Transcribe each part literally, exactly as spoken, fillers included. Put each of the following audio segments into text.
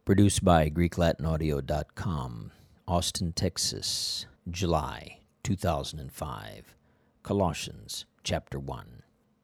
Produced by Greek Latin Audio dot com, Austin, Texas, July two thousand five. Colossians chapter one.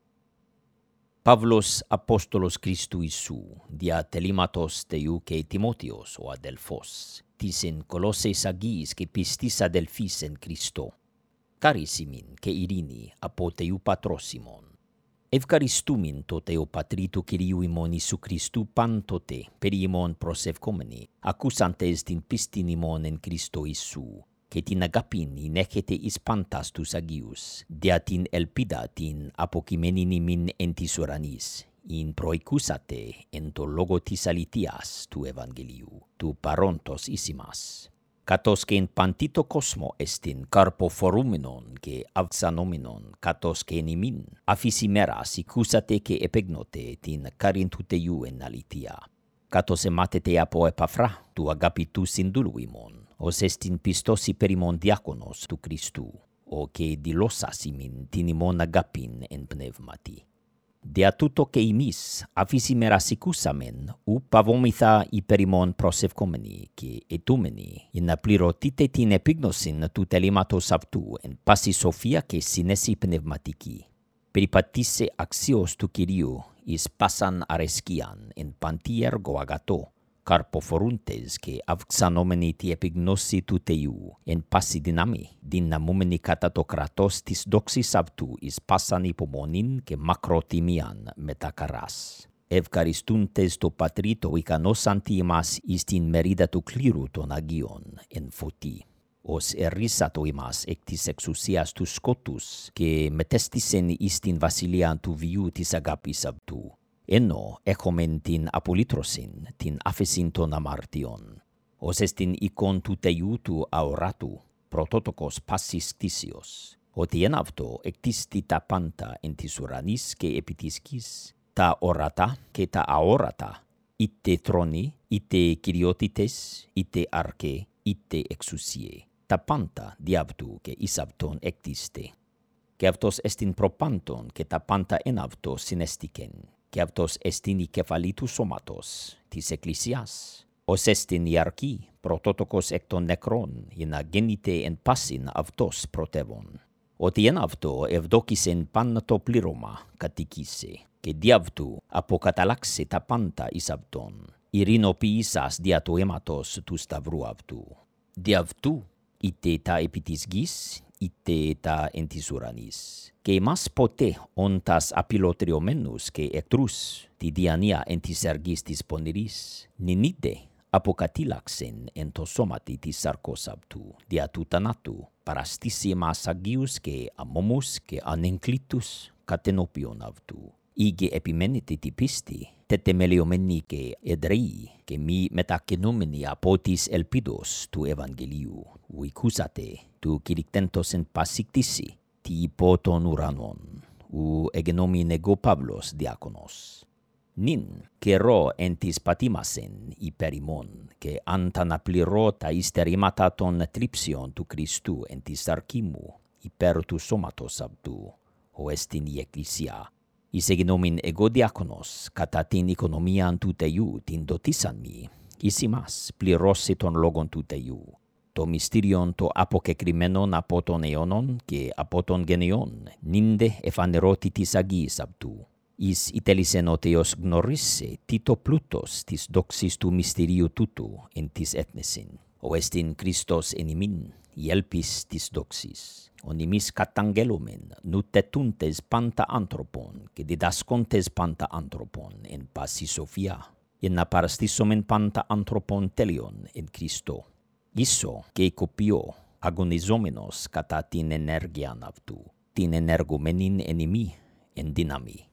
Pavlos Apostolos Christu Isu, dia telematos teu ke Timotheos o Adelphos, tis in Colosses agis ke pistis Adelphis en Christo. Carisimin ke irini apo teu patrosimon. Ευκαριστούμην τότε ο πατρίτου Κυρίου ημών Ιησού Χριστού πάντοτε περί ημών προσευκόμενοι, ακούσαντες την πίστην ημών εν Χριστώ Ιησού, και την αγάπην ενέχετε εις πάντας τους Αγίους, δια την ελπίδα την αποκειμένην ημίν εν της ουρανής, ειν προεκούσατε εν το λόγο της αληθείας του Ευαγγελίου, του παρόντος εις ημάς. Κατός και εν παντήτο κόσμο εστιν καρποφορούμενον και αυξανόμενον, κατός και εν ημίν, αφής ημέρας οικούσατε και επεγνώτε την χάριν του Θεού εν αληθεία. Κατός εμάτετε από Επαφρά του αγαπητού συνδούλου ημών, ως εστιν πιστός υπέρ ημών διάκονος του Χριστού, ο και δηλώσας ημίν την ημών αγάπην εν πνεύματι. Δια τούτο και εμείς αφής ημέρας οικούσαμεν, ου παβόμηθα υπέρ ημών προσευκόμενοι και ετούμενοι, για να πληρωτείτε την επίγνωσιν του τελήματος αυτού εν πάση σοφία και συνέση πνευματική. Περιπατήσε αξίως του Κυρίου εις πάσαν αρεσκίαν εν παντή έργο αγατό, καρποφορούντες και αυξανόμενοι τη επιγνώση του Θεού, εν πάση δυνάμει, δυναμούμενοι κατά το κρατός της δόξης αυτού εις πάσαν υπομονήν και μακροτιμίαν μετα καράς. Ευκαριστούντες το Πατρί το ικανός αντι ημάς εις την μερίδα του κλήρου των Αγίων εν φωτί, ως ερίσατο ημάς εκ της εξουσίας του σκότους και μετέστησεν εις την βασιλεία του βίου της αγάπης αυτού, ενώ έχομεν την απολύτρωσιν, την άφεσιν των αμαρτιών, ως εστιν εικόν του Θεού του αοράτου, πρωτότοκος πάσης κτήσεως, ότι εν αυτό εκτίστη τα πάντα εν της ουρανής και επί της γης, τα ορατά και τα αόρατα, είτε θρόνοι, είτε κυριότητες, είτε αρκέ, είτε εξουσίε, τα πάντα δι' αυτού και εις αυτόν εκτίστε. Και αυτός εστιν προπάντων και τα πάντα εν αυτό συνέστηκεν. Και αυτός εστιν η κεφαλή του σώματος, της Εκκλησιάς, ως εστιν η αρκή, πρωτότοκος εκ των νεκρών, για να γέννηται εν πάσιν αυτός πρωτεύων. Ότι εν αυτό ευδόκησεν πάνω το πλήρωμα κατοικήσε, και δι' αυτού αποκαταλάξε τα πάντα εις αυτόν, ειρηνοποιήσας δια του αίματος του σταυρού αυτού. Δι' αυτού, είτε τα επί της γης, είτε τα εν της ουρανής. Και εμάς ποτέ όντας απειλωτριωμένους και εχθρούς, τη διάνοια εν της έργης της πονηρής, νηνίδε αποκατήλαξεν εν το σώματι της σαρκός αυτού, δια του θανάτου, παραστήσει εμάς Αγίους και αμόμους και ανεγκλήτους κατενώπιον αυτού. Ήγε επιμένετε τη πίστη, τετεμελιωμένοι και εδραίοι, και μη μετακινούμενοι από της ελπίδος του Ευαγγελίου, ου οικούσατε του κηρυκτέντος εν πάση κτήση, τι υπό των ουρανών, ου εγενόμην εγώ Παύλος διάκονος. Νυν καιρό εν της πατήμασεν υπέρ ημών, και ανταναπληρώ τα υστερήματα των θλίψεων του Χριστού εν της σαρκή μου, υπέρ του σώματος αυτού, ο εστιν η Εκκλησία. Εις εγινόμην εγώ διάκονος, κατά την οικονομίαν του Θεού την δοτήσαν μη, εις ημάς πληρώσε τον λόγον του Θεού, το μυστήριον το αποκεκριμένον από των αιώνων και από των γενεών, νύνde εφανερώτη της Αγίας αυτού. Εις ητέλησεν ο Θεός γνωρίσε τι το πλούτος της δόξης του μυστηρίου τούτου εν της έθνεσιν, ο εστιν Χριστός εν ημίν, η έλπις της δόξης. Ον ημείς καταγγέλομεν νουτετούντες πάντα άνθρωπον και διδασκόντες πάντα άνθρωπον εν πάση σοφία, για να παραστήσομεν πάντα άνθρωπον τέλειον εν Χριστώ. Ίσο και οικοποιώ αγωνιζόμενος κατά την ενέργειαν αυτού, την ενεργουμένην εν ημί εν δύναμη,